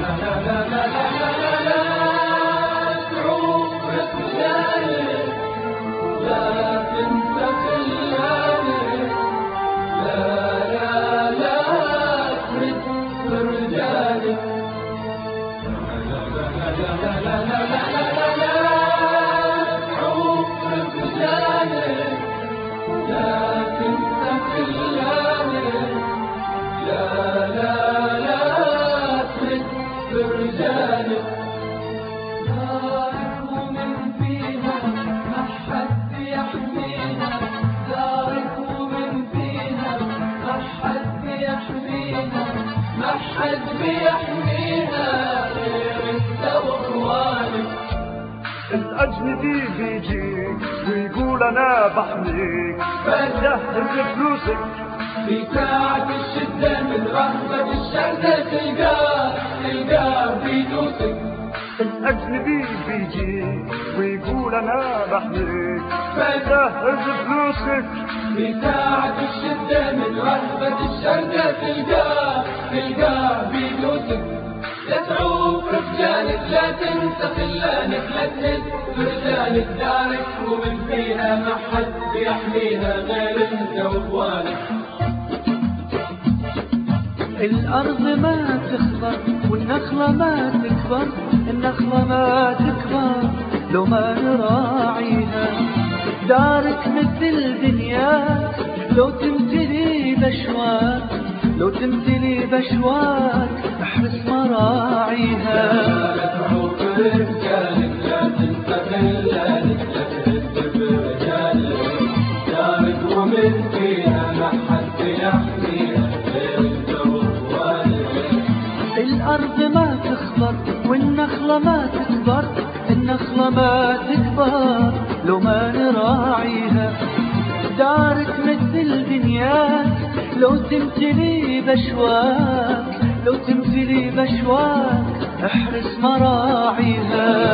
الأجنبي بيجيك ويقول أنا بحميك فجهز فلوسك في ساعة الشدة من رهبة الشدة تلقاه بيدوسك. الأجنبي بيجيك ويقول أنا بحميك فجهز فلوسك في ساعة الشدة من رهبة الشدة تلقاه بيدوسك. لا تعوف رجالك لا تنسى خلانك لا تهز رجالك دارك ومن فيها ما حد يحميها غير انت واخوانك. الأرض ما تخضر والنخلة ما تكبر، النخلة ما تكبر لو ما نراعيها. دارك مثل دنياك لو تمتلي بشواك، لو تمتلي بشواك احرص مراعيها. لا تعوف رجالك لا تنسى خلانك لا تهز برجالك دارك ومن فيها ما حد يحميها غير انت واخوانك. الأرض ما تخضر والنخلة ما تكبر، النخلة ما تكبر لو ما نراعيها. دارك مثل دنياك لو تمتلي بشواك، لو تمتلي بشواك احرص مراعيها.